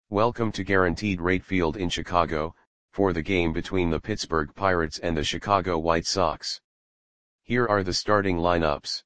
Welcome to Guaranteed Rate Field in Chicago, for the game between the Pittsburgh Pirates and the Chicago White Sox. Here are the starting lineups.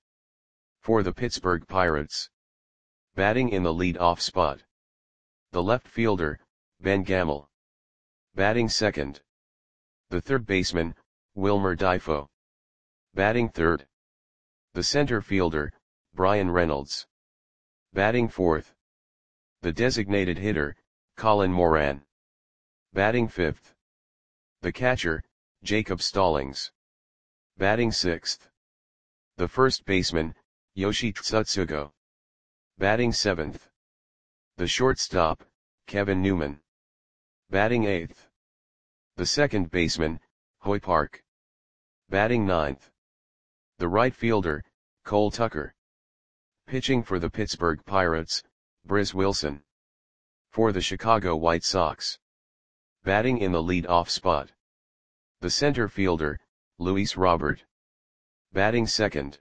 For the Pittsburgh Pirates. Batting in the lead-off spot. The left fielder, Ben Gamel. Batting second. The third baseman, Wilmer Difo. Batting third. The center fielder, Bryan Reynolds. Batting fourth. The designated hitter, Colin Moran. Batting fifth. The catcher, Jacob Stallings. Batting sixth. The first baseman, Yoshi Tsutsugo. Batting seventh. The shortstop, Kevin Newman. Batting eighth. The second baseman, Hoy Park. Batting ninth. The right fielder, Cole Tucker. Pitching for the Pittsburgh Pirates, Briz Wilson. For the Chicago White Sox. Batting in the lead-off spot. The center fielder, Luis Robert. Batting second.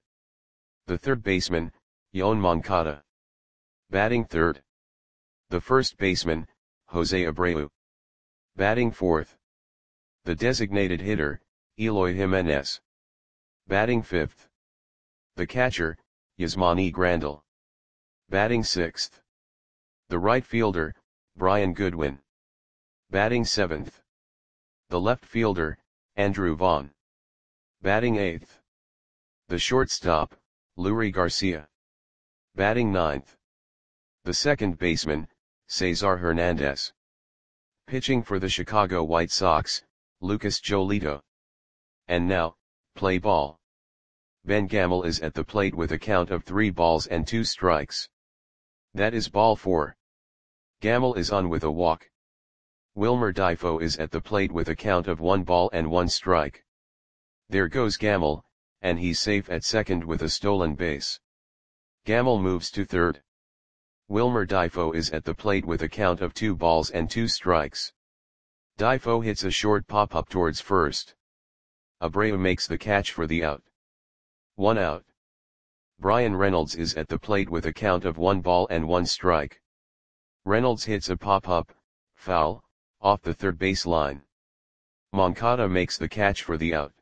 The third baseman, Yoan Moncada. Batting third. The first baseman, Jose Abreu. Batting fourth. The designated hitter, Eloy Jimenez. Batting fifth. The catcher, Yasmani Grandal. Batting sixth. The right fielder, Brian Goodwin. Batting seventh. The left fielder, Andrew Vaughn. Batting eighth. The shortstop, Leury Garcia. Batting ninth. The second baseman, Cesar Hernandez. Pitching for the Chicago White Sox, Lucas Giolito. And now, play ball. Ben Gamel is at the plate with a count of 3 balls and 2 strikes. That is ball 4. Gamel is on with a walk. Wilmer Difo is at the plate with a count of 1 ball and 1 strike. There goes Gamel, and he's safe at second with a stolen base. Gamel moves to third. Wilmer Difo is at the plate with a count of 2 balls and 2 strikes. Difo hits a short pop-up towards first. Abreu makes the catch for the out. 1 out. Bryan Reynolds is at the plate with a count of 1 ball and 1 strike. Reynolds hits a pop-up, foul, off the third base line. Moncada makes the catch for the out.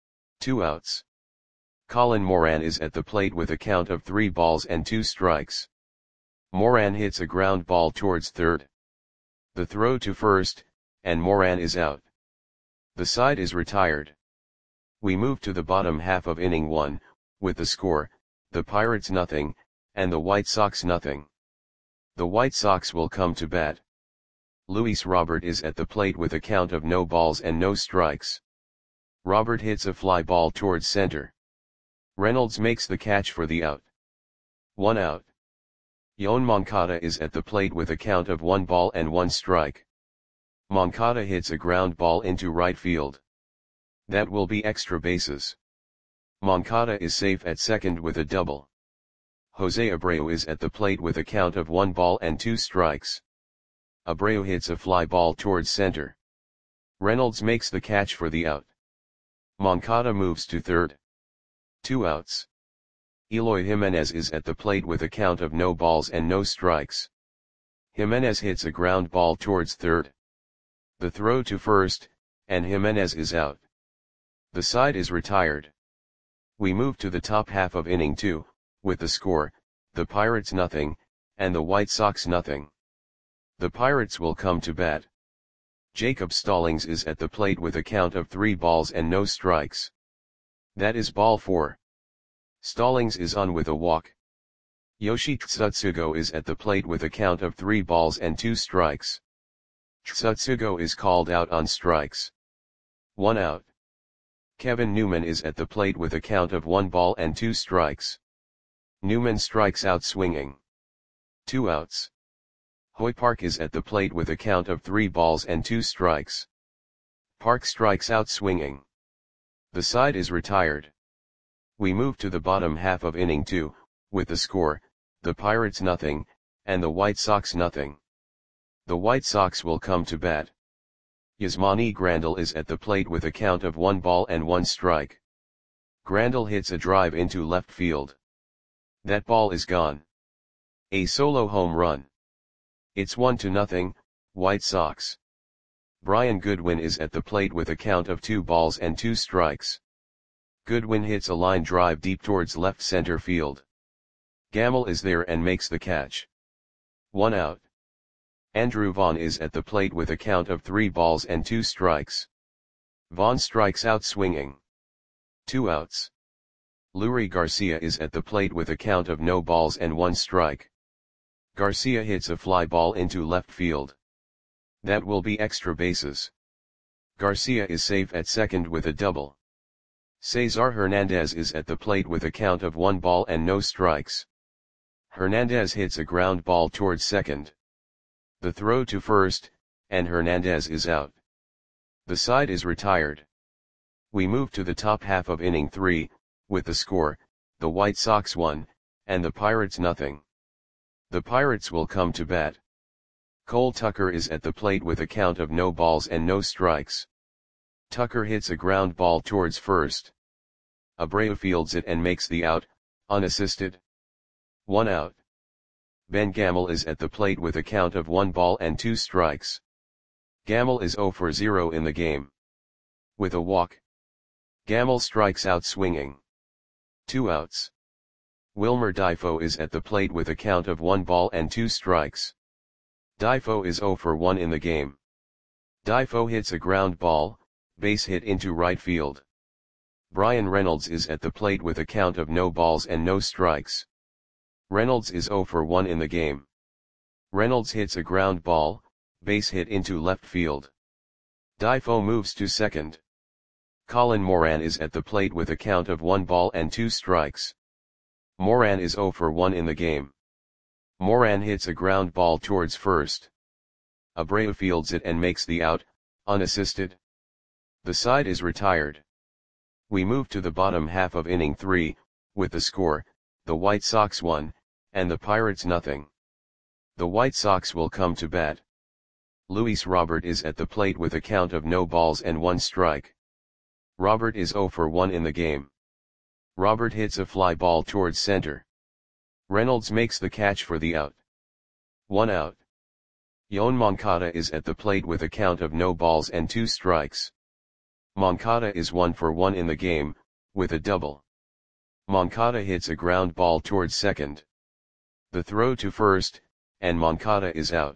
2 outs. Colin Moran is at the plate with a count of 3 balls and 2 strikes. Moran hits a ground ball towards third. The throw to first, and Moran is out. The side is retired. We move to the bottom half of inning 1, with the score, the Pirates nothing, and the White Sox nothing. The White Sox will come to bat. Luis Robert is at the plate with a count of no balls and no strikes. Robert hits a fly ball towards center. Reynolds makes the catch for the out. 1 out. Yoan Moncada is at the plate with a count of 1 ball and 1 strike. Moncada hits a ground ball into right field. That will be extra bases. Moncada is safe at second with a double. Jose Abreu is at the plate with a count of 1 ball and 2 strikes. Abreu hits a fly ball towards center. Reynolds makes the catch for the out. Moncada moves to third. 2 outs. Eloy Jimenez is at the plate with a count of no balls and no strikes. Jimenez hits a ground ball towards third. The throw to first, and Jimenez is out. The side is retired. We move to the top half of inning 2, with the score, the Pirates nothing, and the White Sox nothing. The Pirates will come to bat. Jacob Stallings is at the plate with a count of 3 balls and no strikes. That is ball 4. Stallings is on with a walk. Yoshi Tsutsugo is at the plate with a count of 3 balls and 2 strikes. Tsutsugo is called out on strikes. 1 out. Kevin Newman is at the plate with a count of 1 ball and 2 strikes. Newman strikes out swinging. 2 outs. Hoy Park is at the plate with a count of 3 balls and 2 strikes. Park strikes out swinging. The side is retired. We move to the bottom half of inning 2, with the score, the Pirates nothing, and the White Sox nothing. The White Sox will come to bat. Yasmani Grandal is at the plate with a count of 1 ball and 1 strike. Grandal hits a drive into left field. That ball is gone. A solo home run. It's 1-0, White Sox. Brian Goodwin is at the plate with a count of 2 balls and 2 strikes. Goodwin hits a line drive deep towards left center field. Gamble is there and makes the catch. 1 out. Andrew Vaughn is at the plate with a count of 3 balls and 2 strikes. Vaughn strikes out swinging. 2 outs. Leury Garcia is at the plate with a count of no balls and 1 strike. Garcia hits a fly ball into left field. That will be extra bases. Garcia is safe at second with a double. Cesar Hernandez is at the plate with a count of 1 ball and no strikes. Hernandez hits a ground ball towards second. The throw to first, and Hernandez is out. The side is retired. We move to the top half of inning 3, with the score, the White Sox 1, and the Pirates nothing. The Pirates will come to bat. Cole Tucker is at the plate with a count of no balls and no strikes. Tucker hits a ground ball towards first. Abreu fields it and makes the out, unassisted. 1 out. Ben Gamel is at the plate with a count of 1 ball and 2 strikes. Gamel is 0 for 0 in the game. With a walk. Gamel strikes out swinging. 2 outs. Wilmer Difo is at the plate with a count of 1 ball and 2 strikes. Difo is 0 for 1 in the game. Difo hits a ground ball, base hit into right field. Brian Reynolds is at the plate with a count of no balls and no strikes. Reynolds is 0 for 1 in the game. Reynolds hits a ground ball, base hit into left field. Difo moves to second. Colin Moran is at the plate with a count of 1 ball and 2 strikes. Moran is 0 for 1 in the game. Moran hits a ground ball towards first. Abreu fields it and makes the out, unassisted. The side is retired. We move to the bottom half of inning 3, with the score, the White Sox 1, and the Pirates nothing. The White Sox will come to bat. Luis Robert is at the plate with a count of no balls and 1 strike. Robert is 0 for 1 in the game. Robert hits a fly ball towards center. Reynolds makes the catch for the out. 1 out. Yoan Moncada is at the plate with a count of no balls and 2 strikes. Moncada is 1 for 1 in the game, with a double. Moncada hits a ground ball towards second. The throw to first, and Moncada is out.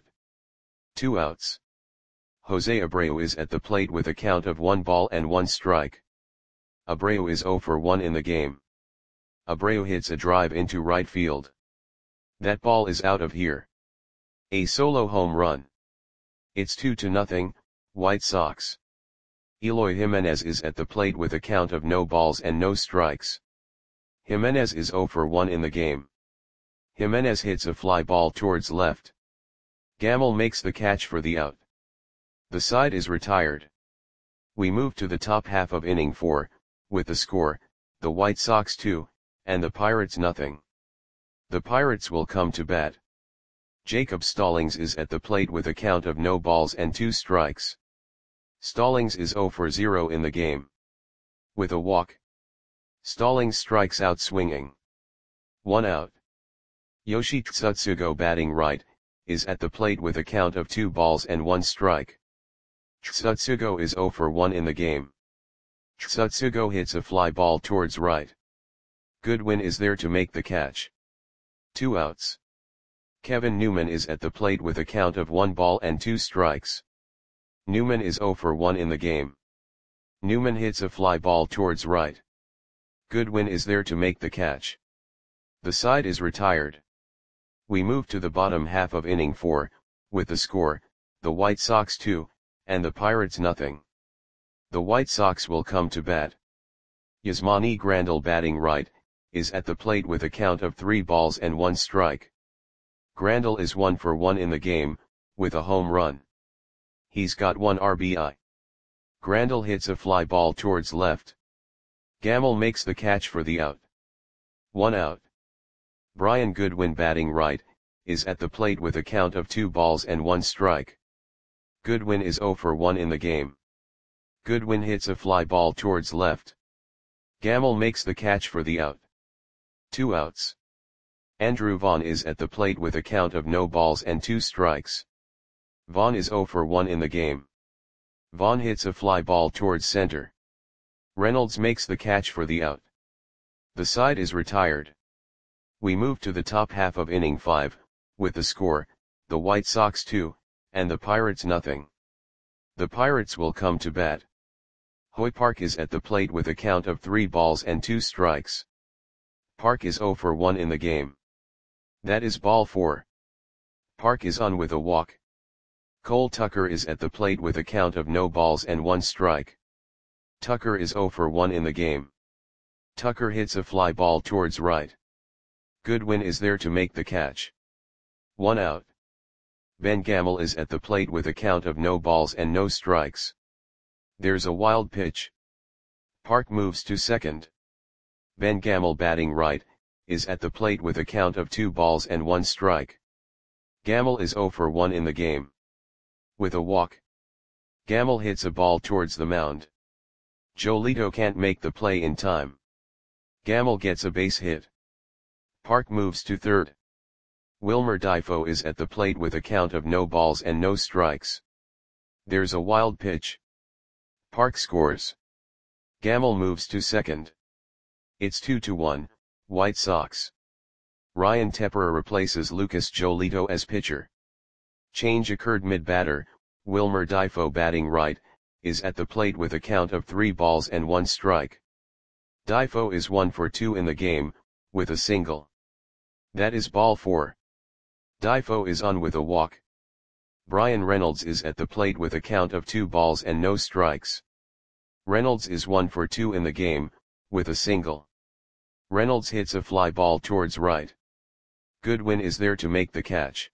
2 outs. Jose Abreu is at the plate with a count of 1 ball and 1 strike. Abreu is 0 for 1 in the game. Abreu hits a drive into right field. That ball is out of here. A solo home run. It's 2-0, White Sox. Eloy Jimenez is at the plate with a count of no balls and no strikes. Jimenez is 0 for 1 in the game. Jimenez hits a fly ball towards left. Gamel makes the catch for the out. The side is retired. We move to the top half of inning 4, with the score, the White Sox 2, and the Pirates nothing. The Pirates will come to bat. Jacob Stallings is at the plate with a count of no balls and 2 strikes. Stallings is 0 for 0 in the game. With a walk. Stallings strikes out swinging. 1 out. Yoshi Tsutsugo batting right, is at the plate with a count of 2 balls and 1 strike. Tsutsugo is 0 for 1 in the game. Tsutsugo hits a fly ball towards right. Goodwin is there to make the catch. 2 outs. Kevin Newman is at the plate with a count of 1 ball and 2 strikes. Newman is 0 for 1 in the game. Newman hits a fly ball towards right. Goodwin is there to make the catch. The side is retired. We move to the bottom half of inning 4, with the score, the White Sox 2, and the Pirates nothing. The White Sox will come to bat. Yasmani Grandal batting right, is at the plate with a count of 3 balls and 1 strike. Grandal is 1 for 1 in the game, with a home run. He's got 1 RBI. Grandal hits a fly ball towards left. Gamel makes the catch for the out. 1 out. Brian Goodwin batting right, is at the plate with a count of 2 balls and 1 strike. Goodwin is 0 for 1 in the game. Goodwin hits a fly ball towards left. Gamel makes the catch for the out. 2 outs. Andrew Vaughn is at the plate with a count of no balls and 2 strikes. Vaughn is 0 for 1 in the game. Vaughn hits a fly ball towards center. Reynolds makes the catch for the out. The side is retired. We move to the top half of inning 5, with the score, the White Sox 2, and the Pirates nothing. The Pirates will come to bat. Hoy Park is at the plate with a count of 3 balls and 2 strikes. Park is 0 for 1 in the game. That is ball 4. Park is on with a walk. Cole Tucker is at the plate with a count of no balls and 1 strike. Tucker is 0 for 1 in the game. Tucker hits a fly ball towards right. Goodwin is there to make the catch. 1 out. Ben Gamel is at the plate with a count of no balls and no strikes. There's a wild pitch. Park moves to second. Ben Gamel, batting right, is at the plate with a count of 2 balls and 1 strike. Gamel is 0 for 1 in the game. With a walk, Gamel hits a ball towards the mound. Jolito can't make the play in time. Gamel gets a base hit. Park moves to third. Wilmer Difo is at the plate with a count of no balls and no strikes. There's a wild pitch. Park scores. Gamel moves to second. It's 2-1, White Sox. Ryan Tepera replaces Lucas Jolito as pitcher. Change occurred mid-batter. Wilmer Difo, batting right, is at the plate with a count of 3 balls and 1 strike. Difo is 1 for 2 in the game, with a single. That is ball 4. Difo is on with a walk. Brian Reynolds is at the plate with a count of 2 balls and no strikes. Reynolds is 1 for 2 in the game, with a single. Reynolds hits a fly ball towards right. Goodwin is there to make the catch.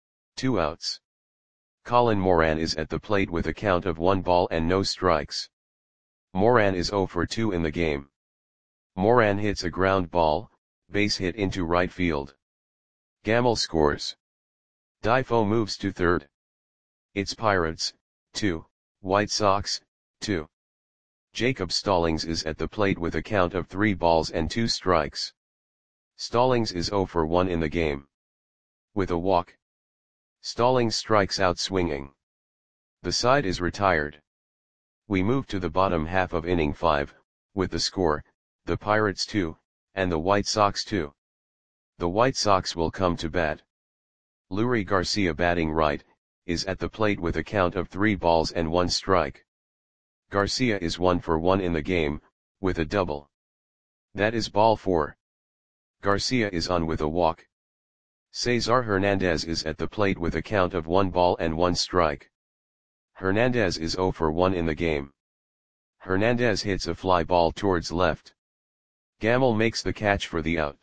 2 outs. Colin Moran is at the plate with a count of 1 ball and no strikes. Moran is 0 for 2 in the game. Moran hits a ground ball, base hit into right field. Gamel scores. Difo moves to third. It's Pirates, 2, White Sox, 2. Jacob Stallings is at the plate with a count of 3 balls and 2 strikes. Stallings is 0 for 1 in the game. With a walk, Stallings strikes out swinging. The side is retired. We move to the bottom half of inning 5, with the score, the Pirates 2, and the White Sox 2. The White Sox will come to bat. Leury Garcia, batting right, is at the plate with a count of 3 balls and 1 strike. Garcia is 1 for 1 in the game, with a double. That is ball 4. Garcia is on with a walk. Cesar Hernandez is at the plate with a count of 1 ball and 1 strike. Hernandez is 0 for 1 in the game. Hernandez hits a fly ball towards left. Gamel makes the catch for the out.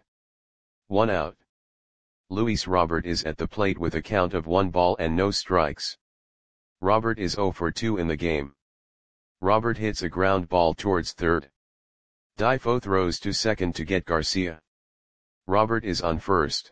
1 out. Luis Robert is at the plate with a count of 1 ball and no strikes. Robert is 0 for 2 in the game. Robert hits a ground ball towards third. Difo throws to second to get Garcia. Robert is on first.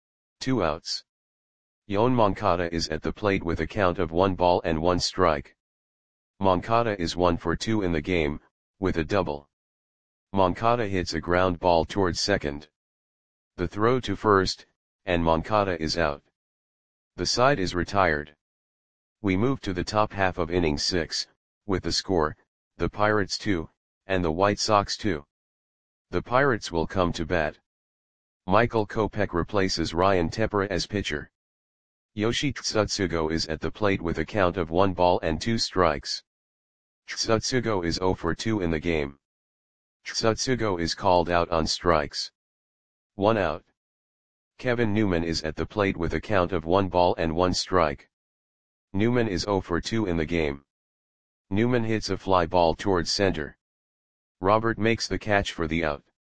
2 outs. Yoan Moncada is at the plate with a count of 1 ball and 1 strike. Moncada is 1 for 2 in the game, with a double. Moncada hits a ground ball towards second. The throw to first, and Moncada is out. The side is retired. We move to the top half of inning 6, with the score, the Pirates 2, and the White Sox 2. The Pirates will come to bat. Michael Kopech replaces Ryan Tepera as pitcher. Yoshi Tsutsugo is at the plate with a count of 1 ball and 2 strikes. Tsutsugo is 0 for 2 in the game. Tsutsugo is called out on strikes. 1 out. Kevin Newman is at the plate with a count of 1 ball and 1 strike. Newman is 0 for 2 in the game. Newman hits a fly ball towards center. Robert makes the catch for the out.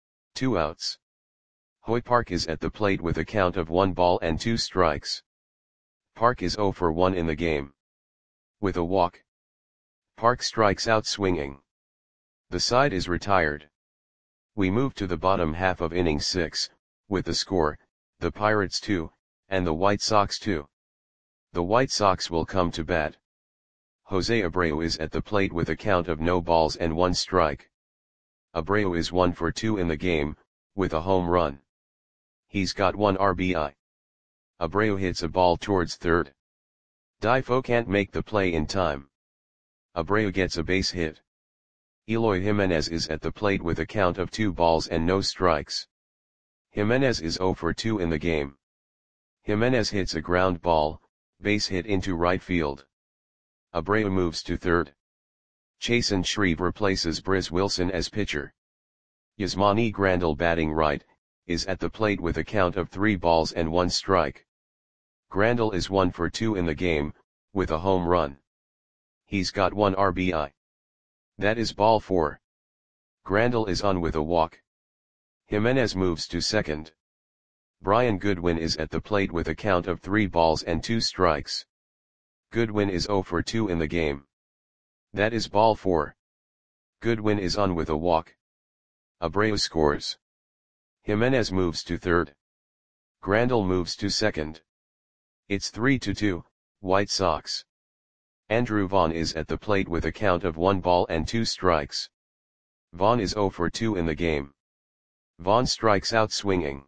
2 outs. Hoy Park is at the plate with a count of 1 ball and 2 strikes. Park is 0 for 1 in the game. With a walk, Park strikes out swinging. The side is retired. We move to the bottom half of inning 6, with the score, the Pirates 2, and the White Sox 2. The White Sox will come to bat. Jose Abreu is at the plate with a count of no balls and 1 strike. Abreu is 1 for 2 in the game, with a home run. He's got 1 RBI. Abreu hits a ball towards third. Difo can't make the play in time. Abreu gets a base hit. Eloy Jimenez is at the plate with a count of 2 balls and no strikes. Jimenez is 0 for 2 in the game. Jimenez hits a ground ball, base hit into right field. Abreu moves to third. Chasen Shreve replaces Briz Wilson as pitcher. Yasmani Grandal, batting right, is at the plate with a count of 3 balls and 1 strike. Grandal is 1 for 2 in the game, with a home run. He's got 1 RBI. That is ball 4. Grandal is on with a walk. Jimenez moves to second. Brian Goodwin is at the plate with a count of 3 balls and 2 strikes. Goodwin is 0 for 2 in the game. That is ball 4. Goodwin is on with a walk. Abreu scores. Jimenez moves to third. Grandal moves to second. It's 3-2, White Sox. Andrew Vaughn is at the plate with a count of 1 ball and 2 strikes. Vaughn is 0 for 2 in the game. Vaughn strikes out swinging.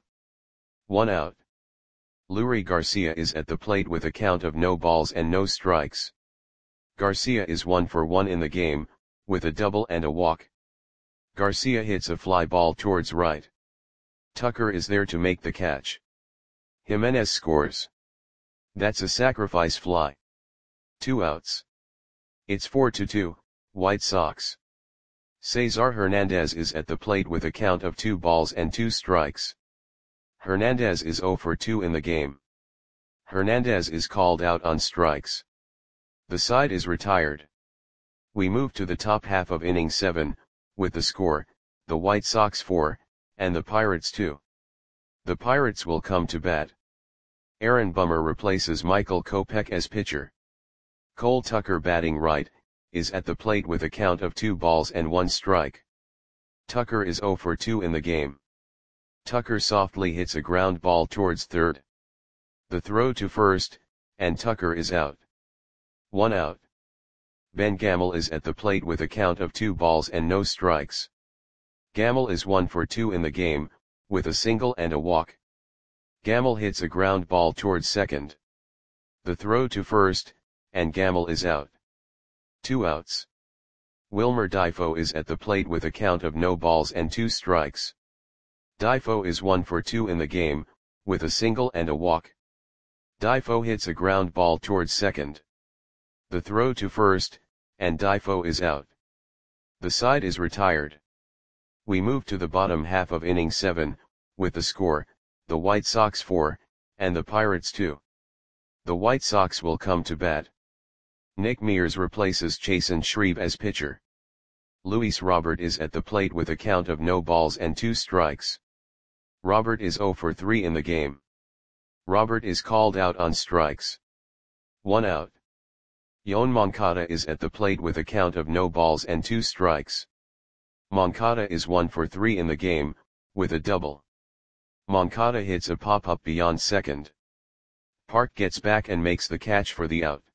1 out. Leury Garcia is at the plate with a count of no balls and no strikes. Garcia is 1 for 1 in the game, with a double and a walk. Garcia hits a fly ball towards right. Tucker is there to make the catch. Jimenez scores. That's a sacrifice fly. 2 outs. It's 4-2, White Sox. Cesar Hernandez is at the plate with a count of 2 balls and 2 strikes. Hernandez is 0 for 2 in the game. Hernandez is called out on strikes. The side is retired. We move to the top half of inning 7, with the score, the White Sox 4, and the Pirates 2. The Pirates will come to bat. Aaron Bummer replaces Michael Kopech as pitcher. Cole Tucker, batting right, is at the plate with a count of 2 balls and 1 strike. Tucker is 0 for 2 in the game. Tucker softly hits a ground ball towards third. The throw to first, and Tucker is out. 1 out. Ben Gamel is at the plate with a count of 2 balls and no strikes. Gamel is 1 for 2 in the game, with a single and a walk. Gamel hits a ground ball towards second. The throw to first, and Gamel is out. 2 outs. Wilmer Difo is at the plate with a count of no balls and 2 strikes. Difo is 1 for 2 in the game, with a single and a walk. Difo hits a ground ball towards second. The throw to first, and Difo is out. The side is retired. We move to the bottom half of inning 7, with the score, the White Sox 4, and the Pirates 2. The White Sox will come to bat. Nick Mears replaces Chasen Shreve as pitcher. Luis Robert is at the plate with a count of no balls and 2 strikes. Robert is 0 for 3 in the game. Robert is called out on strikes. 1 out. Yoan Moncada is at the plate with a count of no balls and 2 strikes. Moncada is 1 for 3 in the game, with a double. Moncada hits a pop-up beyond second. Park gets back and makes the catch for the out.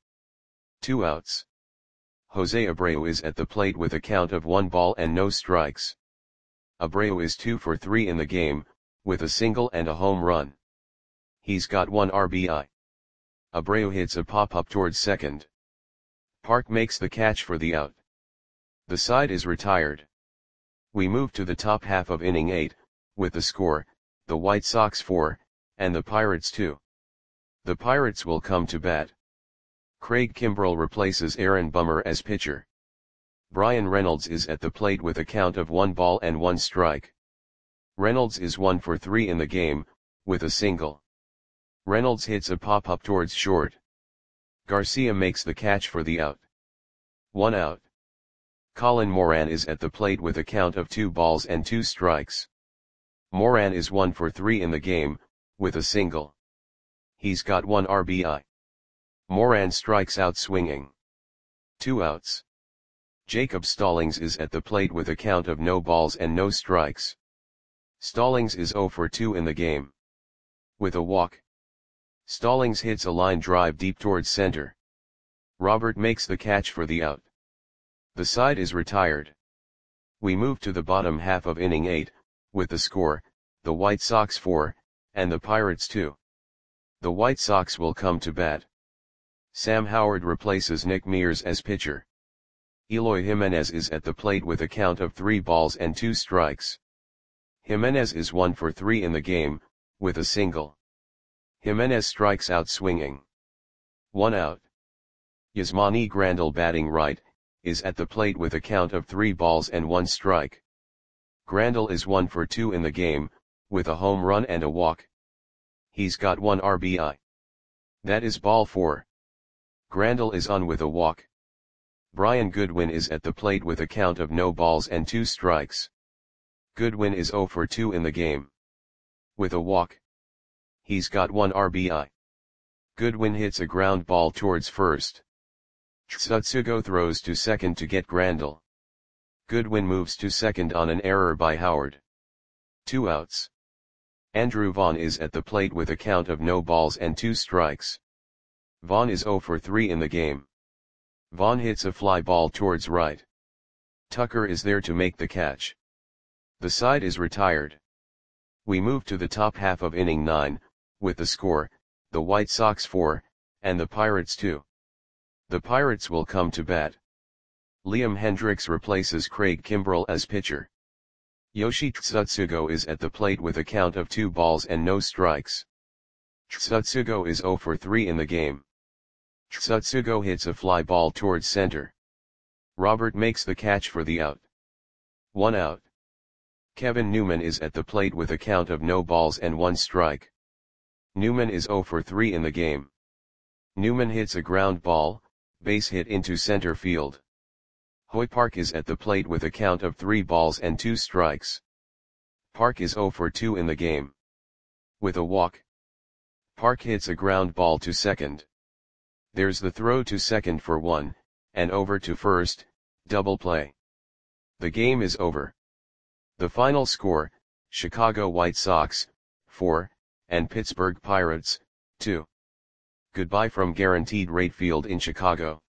2 outs. Jose Abreu is at the plate with a count of 1 ball and no strikes. Abreu is 2 for 3 in the game, with a single and a home run. He's got 1 RBI. Abreu hits a pop-up towards second. Park makes the catch for the out. The side is retired. We move to the top half of inning 8, with the score, the White Sox 4, and the Pirates 2. The Pirates will come to bat. Craig Kimbrell replaces Aaron Bummer as pitcher. Brian Reynolds is at the plate with a count of 1 ball and 1 strike. Reynolds is 1 for 3 in the game, with a single. Reynolds hits a pop-up towards short. Garcia makes the catch for the out. 1 out. Colin Moran is at the plate with a count of 2 balls and 2 strikes. Moran is 1 for 3 in the game, with a single. He's got 1 RBI. Moran strikes out swinging. 2 outs. Jacob Stallings is at the plate with a count of no balls and no strikes. Stallings is 0 for 2 in the game. With a walk. Stallings hits a line drive deep towards center. Robert makes the catch for the out. The side is retired. We move to the bottom half of inning 8, with the score, the White Sox 4, and the Pirates 2. The White Sox will come to bat. Sam Howard replaces Nick Mears as pitcher. Eloy Jimenez is at the plate with a count of 3 balls and 2 strikes. Jimenez is 1 for 3 in the game, with a single. Jimenez strikes out swinging. 1 out. Yasmani Grandal, batting right, is at the plate with a count of 3 balls and 1 strike. Grandal is 1 for 2 in the game, with a home run and a walk. He's got 1 RBI. That is ball 4. Grandal is on with a walk. Brian Goodwin is at the plate with a count of no balls and 2 strikes. Goodwin is 0 for 2 in the game. With a walk. He's got 1 RBI. Goodwin hits a ground ball towards first. Tsutsugo throws to second to get Grandal. Goodwin moves to second on an error by Howard. 2 outs. Andrew Vaughn is at the plate with a count of no balls and 2 strikes. Vaughn is 0 for 3 in the game. Vaughn hits a fly ball towards right. Tucker is there to make the catch. The side is retired. We move to the top half of inning 9, with the score, the White Sox 4, and the Pirates 2. The Pirates will come to bat. Liam Hendriks replaces Craig Kimbrell as pitcher. Yoshi Tsutsugo is at the plate with a count of 2 balls and no strikes. Tsutsugo is 0 for 3 in the game. Tsutsugo hits a fly ball towards center. Robert makes the catch for the out. 1 out. Kevin Newman is at the plate with a count of no balls and 1 strike. Newman is 0 for 3 in the game. Newman hits a ground ball, base hit into center field. Hoy Park is at the plate with a count of 3 balls and 2 strikes. Park is 0 for 2 in the game. With a walk. Park hits a ground ball to second. There's the throw to second for 1, and over to first, double play. The game is over. The final score, Chicago White Sox, 4, and Pittsburgh Pirates, 2. Goodbye from Guaranteed Rate Field in Chicago.